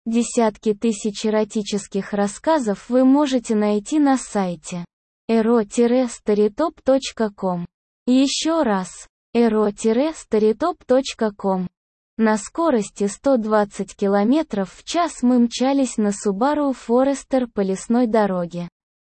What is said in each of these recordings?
Десятки тысяч эротических рассказов вы можете найти на сайте ero-storytop.com. Еще раз, ero-storytop.com. На скорости 120 км в час мы мчались на Subaru Forester по лесной дороге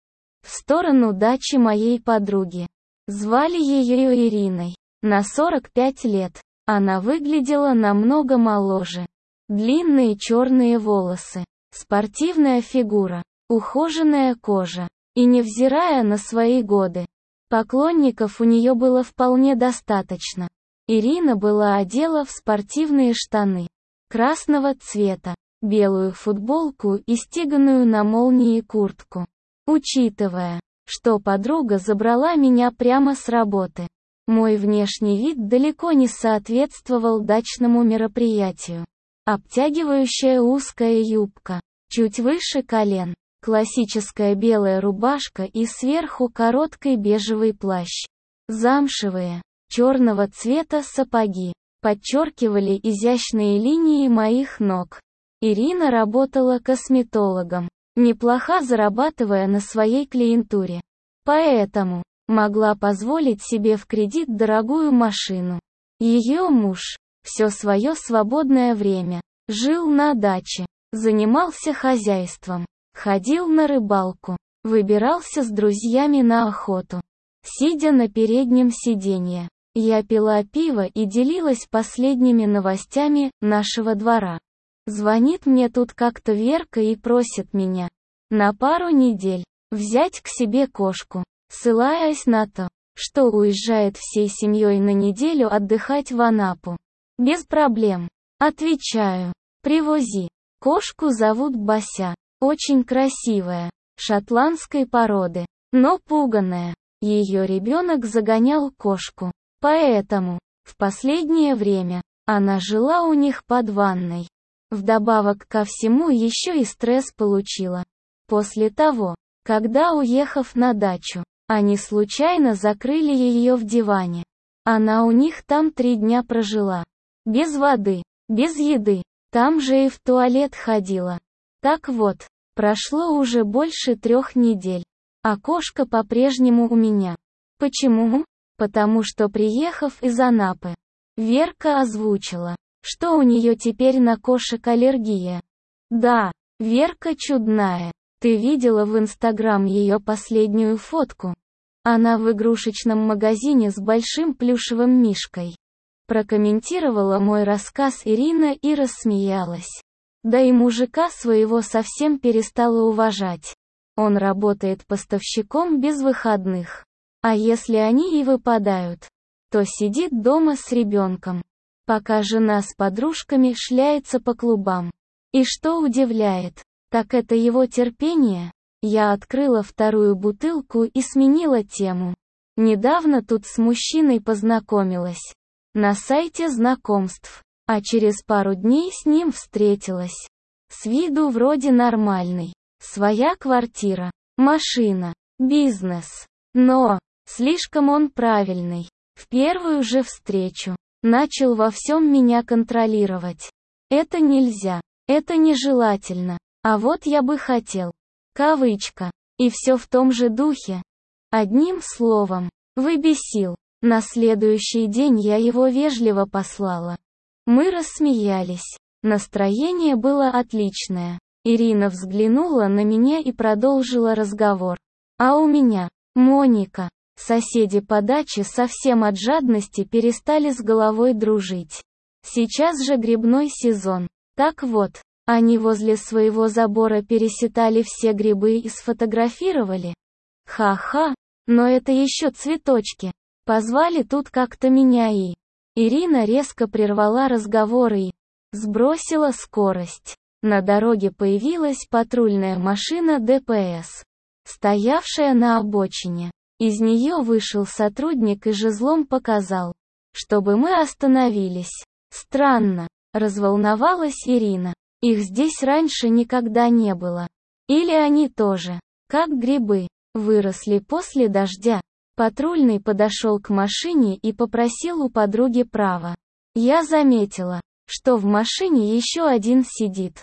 в сторону дачи моей подруги. Звали ее Ириной. На 45 лет. Она выглядела намного моложе. Длинные черные волосы, спортивная фигура, ухоженная кожа. И невзирая на свои годы, поклонников у нее было вполне достаточно. Ирина была одета в спортивные штаны красного цвета, белую футболку и стеганую на молнии куртку. Учитывая, что подруга забрала меня прямо с работы, мой внешний вид далеко не соответствовал дачному мероприятию. Обтягивающая узкая юбка, чуть выше колен, классическая белая рубашка и сверху короткий бежевый плащ. Замшевые, черного цвета сапоги подчеркивали изящные линии моих ног. Ирина работала косметологом, неплохо зарабатывая на своей клиентуре. Поэтому могла позволить себе в кредит дорогую машину. Ее муж все свое свободное время жил на даче, занимался хозяйством, ходил на рыбалку, выбирался с друзьями на охоту. Сидя на переднем сиденье, я пила пиво и делилась последними новостями нашего двора. Звонит мне тут как-то Верка и просит меня на пару недель взять к себе кошку, ссылаясь на то, что уезжает всей семьей на неделю отдыхать в Анапу. Без проблем. Отвечаю. Привози. Кошку зовут Бася. Очень красивая, шотландской породы, но пуганая. Ее ребенок загонял кошку. Поэтому, в последнее время, она жила у них под ванной. Вдобавок ко всему еще и стресс получила. После того, когда, уехав на дачу, они случайно закрыли ее в диване. Она у них там 3 дня прожила. Без воды, без еды, там же и в туалет ходила. Так вот, прошло уже больше 3 недель. А кошка по-прежнему у меня. Почему? Потому что, приехав из Анапы, Верка озвучила, что у нее теперь на кошек аллергия. Да, Верка чудная. Ты видела в Инстаграм ее последнюю фотку? Она в игрушечном магазине с большим плюшевым мишкой. Прокомментировала мой рассказ Ирина и рассмеялась. Да и мужика своего совсем перестала уважать. Он работает поставщиком без выходных. А если они и выпадают, то сидит дома с ребенком, пока жена с подружками шляется по клубам. И что удивляет, так это его терпение. Я открыла 2-ю бутылку и сменила тему. Недавно тут с мужчиной познакомилась. На сайте знакомств. А через пару дней с ним встретилась. С виду вроде нормальный. Своя квартира, машина, бизнес. Но слишком он правильный. В первую же встречу начал во всем меня контролировать. Это нельзя, это нежелательно. А вот я бы хотел. Кавычка. И все в том же духе. Одним словом, выбесил. На следующий день я его вежливо послала. Мы рассмеялись. Настроение было отличное. Ирина взглянула на меня и продолжила разговор. А у меня, Моника. Соседи по даче совсем от жадности перестали с головой дружить. Сейчас же грибной сезон. Так вот, они возле своего забора пересчитали все грибы и сфотографировали. Ха-ха, но это еще цветочки. Позвали тут как-то меня и... Ирина резко прервала разговор и... сбросила скорость. На дороге появилась патрульная машина ДПС, стоявшая на обочине. Из нее вышел сотрудник и жезлом показал, чтобы мы остановились. Странно, разволновалась Ирина. Их здесь раньше никогда не было. Или они тоже, как грибы, выросли после дождя. Патрульный подошел к машине и попросил у подруги права. Я заметила, что в машине еще один сидит.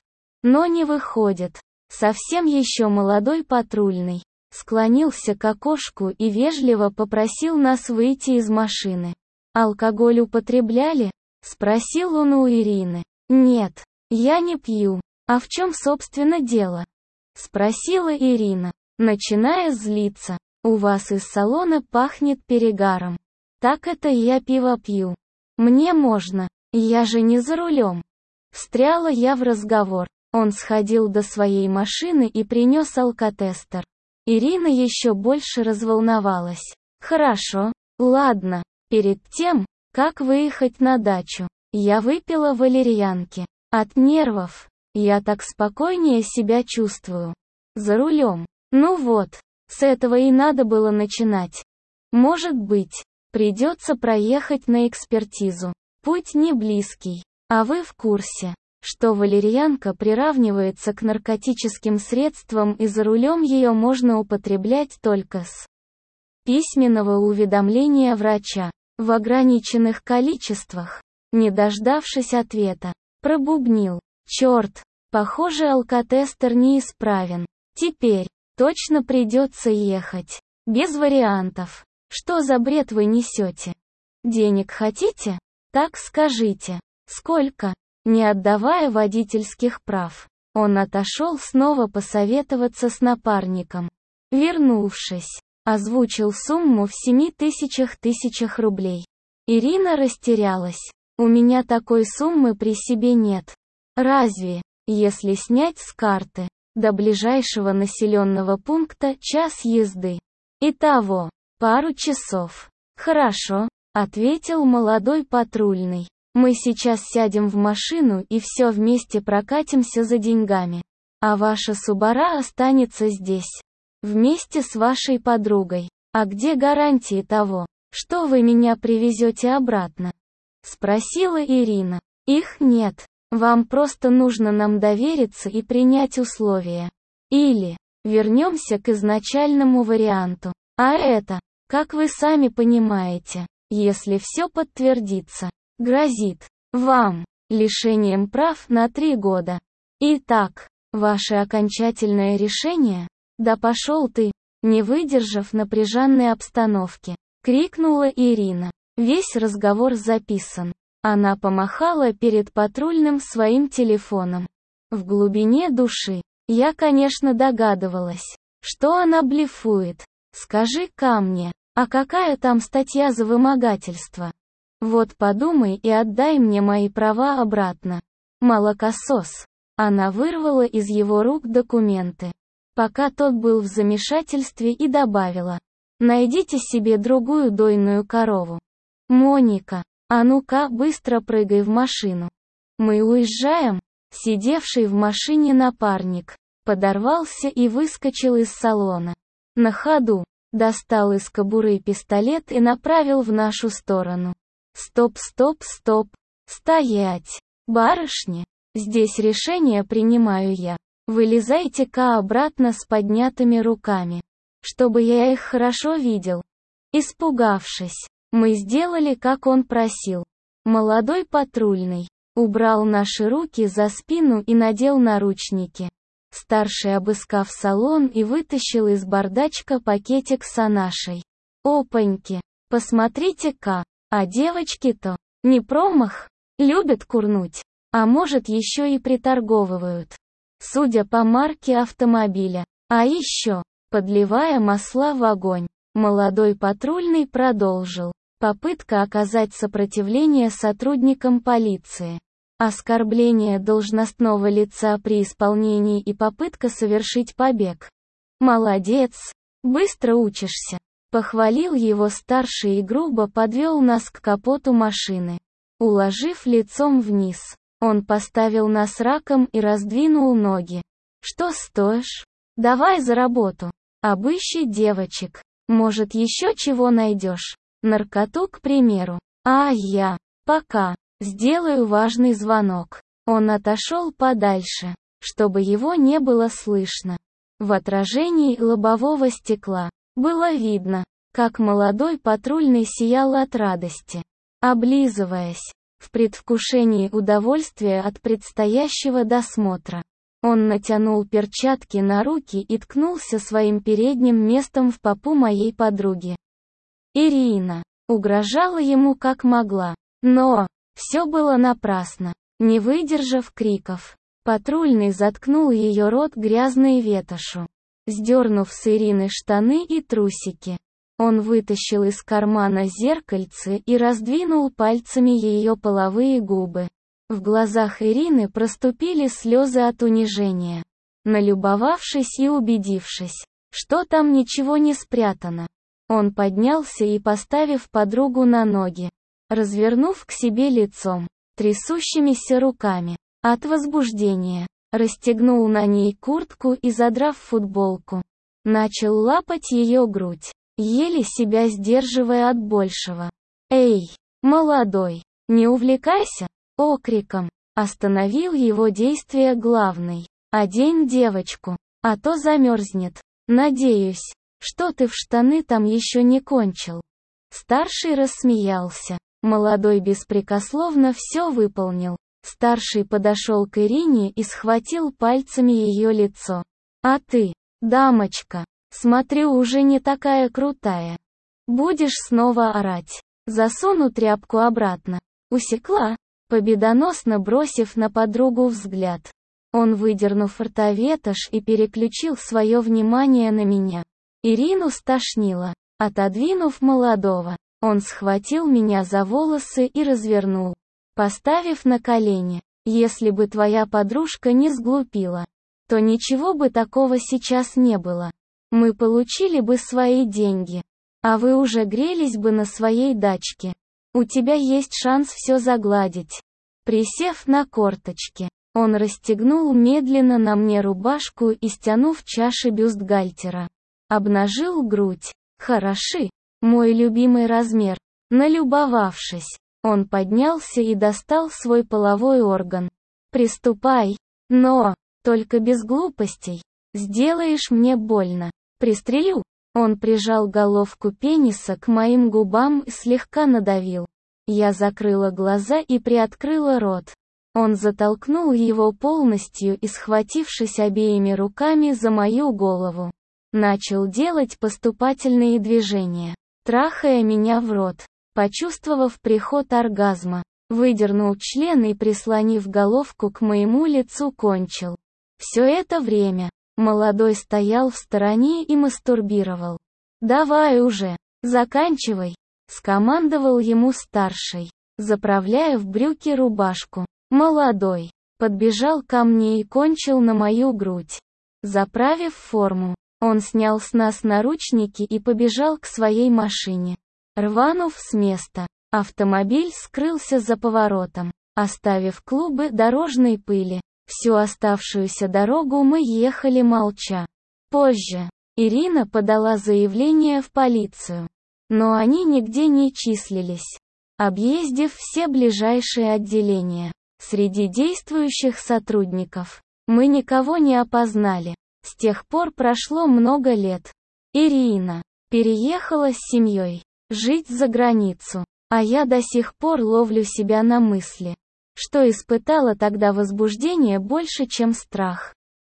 Но не выходит. Совсем еще молодой патрульный склонился к окошку и вежливо попросил нас выйти из машины. «Алкоголь употребляли?» — спросил он у Ирины. «Нет, я не пью. А в чем, собственно, дело?» — спросила Ирина, начиная злиться. «У вас из салона пахнет перегаром». «Так это я пиво пью. Мне можно, я же не за рулем». Встряла я в разговор. Он сходил до своей машины и принес алкотестер. Ирина еще больше разволновалась. «Хорошо, ладно, перед тем, как выехать на дачу, я выпила валерьянки. От нервов. Я так спокойнее себя чувствую. За рулем. Ну вот, с этого и надо было начинать. Может быть, придется проехать на экспертизу. Путь не близкий. А вы в курсе, что валерьянка приравнивается к наркотическим средствам и за рулем ее можно употреблять только с письменного уведомления врача, в ограниченных количествах?» Не дождавшись ответа, пробубнил. «Черт, похоже, алкотестер неисправен. Теперь точно придется ехать. Без вариантов. Что за бред вы несете? Денег хотите? Так скажите. Сколько?» Не отдавая водительских прав, он отошел снова посоветоваться с напарником. Вернувшись, озвучил сумму в 7 тысячах рублей. Ирина растерялась. «У меня такой суммы при себе нет. Разве, если снять с карты, до ближайшего населенного пункта час езды? Итого, пару часов». «Хорошо», — ответил молодой патрульный. «Мы сейчас сядем в машину и все вместе прокатимся за деньгами. А ваша Субара останется здесь. Вместе с вашей подругой. А где гарантии того, что вы меня привезете обратно?» — спросила Ирина. «Их нет. Вам просто нужно нам довериться и принять условия. Или вернемся к изначальному варианту. А это, как вы сами понимаете, если все подтвердится, грозит вам лишением прав на 3 года. Итак, ваше окончательное решение?» «Да пошел ты!» Не выдержав напряженной обстановки, крикнула Ирина. Весь разговор записан. Она помахала перед патрульным своим телефоном. В глубине души я, конечно, догадывалась, что она блефует. «Скажи-ка мне, а какая там статья за вымогательство? Вот подумай и отдай мне мои права обратно. Молокосос». Она вырвала из его рук документы, пока тот был в замешательстве, и добавила: «Найдите себе другую дойную корову. Моника, а ну-ка быстро прыгай в машину. Мы уезжаем». Сидевший в машине напарник подорвался и выскочил из салона. На ходу достал из кобуры пистолет и направил в нашу сторону. «Стоп, стоп, стоп! Стоять! Барышни! Здесь решение принимаю я. Вылезайте-ка обратно с поднятыми руками, чтобы я их хорошо видел». Испугавшись, мы сделали, как он просил. Молодой патрульный убрал наши руки за спину и надел наручники. Старший, обыскав салон, и вытащил из бардачка пакетик с анашей. «Опаньки! Посмотрите-ка, а девочки-то, не промах, любят курнуть, а может еще и приторговывают, судя по марке автомобиля. А еще, подливая масла в огонь, молодой патрульный продолжил. Попытка оказать сопротивление сотрудникам полиции, оскорбление должностного лица при исполнении и попытка совершить побег. «Молодец, быстро учишься», — похвалил его старший и грубо подвел нас к капоту машины. Уложив лицом вниз, он поставил нас раком и раздвинул ноги. «Что стоишь? Давай за работу. Обыщи девочек. Может, еще чего найдешь? Наркоту, к примеру. А я пока сделаю важный звонок». Он отошел подальше, чтобы его не было слышно. В отражении лобового стекла было видно, как молодой патрульный сиял от радости, облизываясь в предвкушении удовольствия от предстоящего досмотра. Он натянул перчатки на руки и ткнулся своим передним местом в попу моей подруги. Ирина угрожала ему как могла. Но все было напрасно. Не выдержав криков, патрульный заткнул ее рот грязной ветошью. Сдернув с Ирины штаны и трусики, он вытащил из кармана зеркальце и раздвинул пальцами ее половые губы. В глазах Ирины проступили слезы от унижения. Налюбовавшись и убедившись, что там ничего не спрятано, он поднялся и, поставив подругу на ноги, развернув к себе лицом, трясущимися руками, от возбуждения, расстегнул на ней куртку и, задрав футболку, начал лапать ее грудь, еле себя сдерживая от большего. «Эй, молодой, не увлекайся!» Окриком остановил его действие главный. «Одень девочку, а то замерзнет. Надеюсь, что ты в штаны там еще не кончил». Старший рассмеялся. Молодой беспрекословно все выполнил. Старший подошел к Ирине и схватил пальцами ее лицо. «А ты, дамочка, смотрю, уже не такая крутая. Будешь снова орать. Засуну тряпку обратно. Усекла?» Победоносно бросив на подругу взгляд, он, выдернув ротоветошь, и переключил свое внимание на меня. Ирину стошнило. Отодвинув молодого, он схватил меня за волосы и развернул, поставив на колени. «Если бы твоя подружка не сглупила, то ничего бы такого сейчас не было. Мы получили бы свои деньги, а вы уже грелись бы на своей дачке. У тебя есть шанс все загладить». Присев на корточки, он расстегнул медленно на мне рубашку и, стянув чаши бюстгальтера, обнажил грудь. «Хороши, мой любимый размер». Налюбовавшись, он поднялся и достал свой половой орган. «Приступай, но только без глупостей. Сделаешь мне больно. Пристрелю». Он прижал головку пениса к моим губам и слегка надавил. Я закрыла глаза и приоткрыла рот. Он затолкнул его полностью и, схватившись обеими руками за мою голову, начал делать поступательные движения, трахая меня в рот. Почувствовав приход оргазма, выдернул член и, прислонив головку к моему лицу, кончил. Все это время молодой стоял в стороне и мастурбировал. «Давай уже, заканчивай», — скомандовал ему старший, заправляя в брюки рубашку. Молодой подбежал ко мне и кончил на мою грудь. Заправив форму, он снял с нас наручники и побежал к своей машине. Рванув с места, автомобиль скрылся за поворотом, оставив клубы дорожной пыли. Всю оставшуюся дорогу мы ехали молча. Позже Ирина подала заявление в полицию, но они нигде не числились. Объездив все ближайшие отделения, среди действующих сотрудников, мы никого не опознали. С тех пор прошло много лет. Ирина переехала с семьей жить за границу, а я до сих пор ловлю себя на мысли, что испытала тогда возбуждение больше, чем страх.